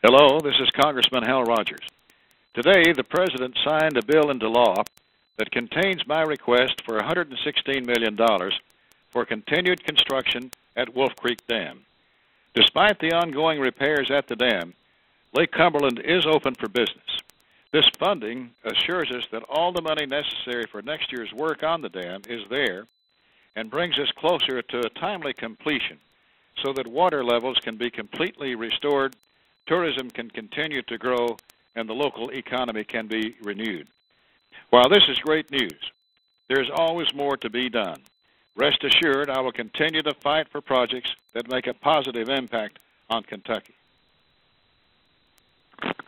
Hello, this is Congressman Hal Rogers. Today, the President signed a bill into law that contains my request for $116 million for continued construction at Wolf Creek Dam. Despite the ongoing repairs at the dam, Lake Cumberland is open for business. This funding assures us that all the money necessary for next year's work on the dam is there and brings us closer to a timely completion so that water levels can be completely restored, tourism can continue to grow, and the local economy can be renewed. While this is great news, there's always more to be done. Rest assured, I will continue to fight for projects that make a positive impact on Kentucky.